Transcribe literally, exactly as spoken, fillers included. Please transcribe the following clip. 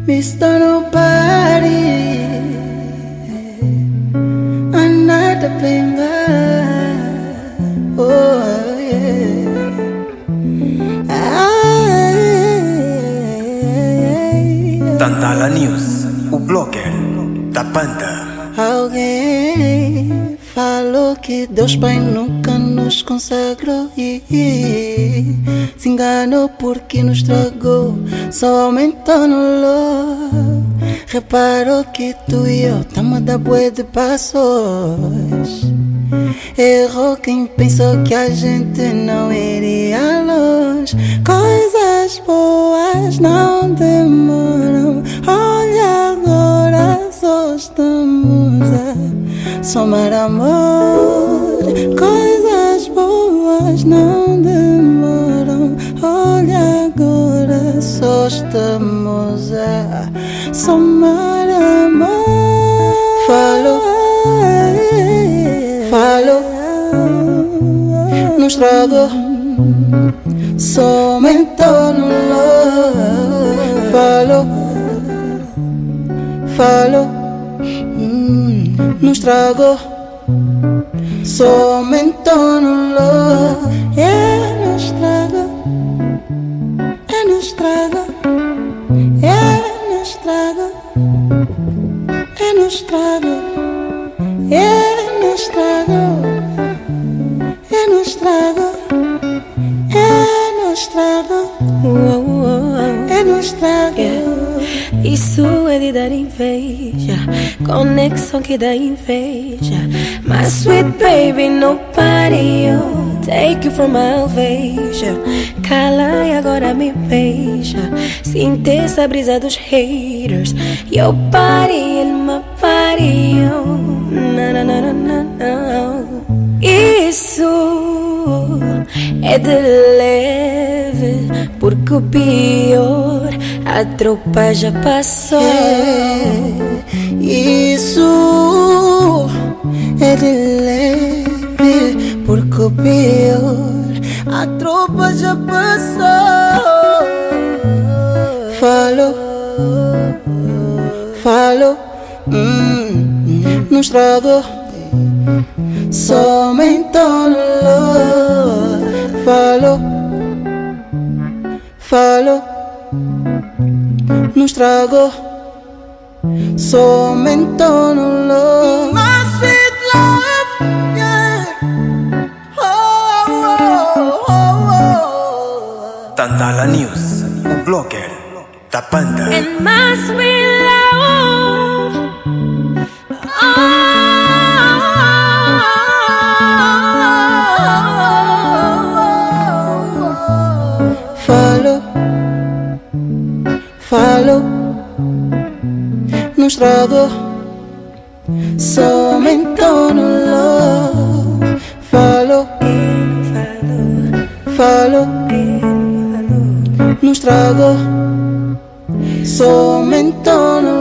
mister Nobody, another banger. Oh yeah. Tandala News, o blogger da banda. Alguém falou que Deus Pai nunca nos consagrou e se enganou porque nos tragou, só aumentou no love. Reparou que tu e eu tamo da bué de passos. Errou quem pensou que a gente não iria longe. Coisas boas não demoram. Olha agora, só estamos a somar amor. Coisas boas não demoram. Olha agora, só estamos a somar amor. Falou, falou, nos tragou, só aumentou no love. Falou, falou, hum, nos tragou, só aumentou no love. É, nos tragou, é, nos tragou, é, nos tragou, é, nos tragou, é, nos tragou, é, nos tragou, é, nos tragou, é, nos tragou. Isso é de dar inveja, conexão que dá inveja. My sweet baby, nobody you take you from Alveja. Cala e agora me beija. Sinta essa brisa dos haters. Your body in my body, oh. Na, na, na, na, na, na. Isso é de leve, porque o pior a tropa já passou. É, isso é de leve, porque o pior a tropa já passou. Falou, falou, hum, nos tragou, só aumentou no love. Falou, falou, nos tragou, só aumentou no love. My sweet love, yeah. Oh, oh, oh, oh. Tandala News, o blogger da banda. And my sweet love, oh. Falou, falou, nos tragou, só aumentou no love. Falou, falou, nos tragou, só aumentou no